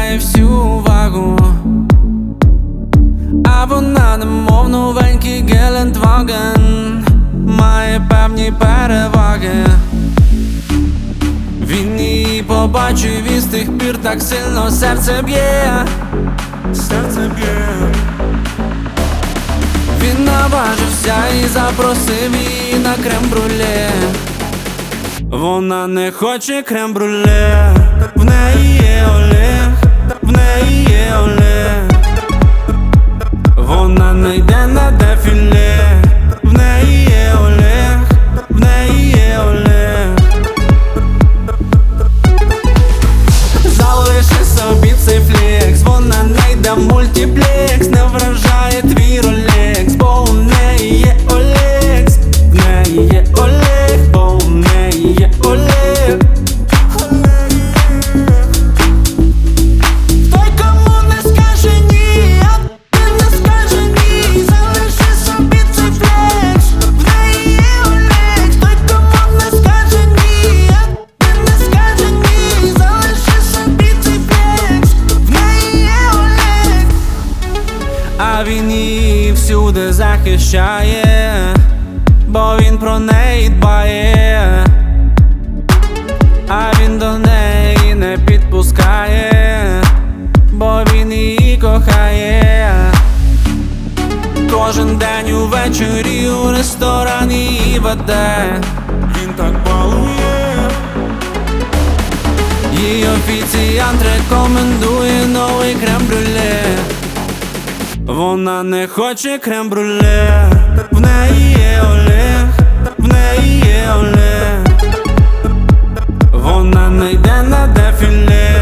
приділяє всю увагу, а вона немов новенький Гелендваген, має певні переваги. Він її побачив і з тих пір так сильно серце б'є. Він наважився і запросив її на крем-брюле. Вона не хоче крем-брюле. В неї є Олег, в неї є Олег. Вона не йде на дефіле. В неї є Олег, в неї є Олег. Залиши собі цей флекс, вона не йде в мультиплекс. Не вражає твій Ролекс, бо у неї є Олекс. В неї є Олег, бо у неї є Олег. Той, кому не скаже ні, а ти не скаже ні. Залиши собі цей флекс, в неї є Олекс. Той, кому не скаже ні, а ти не скаже ні. Залиши собі цей флекс, в неї є Олекс. А він її всюди захищає, бо він про неї дбає. А він до неї не підпускає, бо він її кохає. Кожен день увечері у ресторан її веде. Він так балує. Їй офіціант рекомендує новий крем-брюле. Вона не хоче крем-брюле. В неї є Олег, в неї є Олег. Вона не йде на дефіле.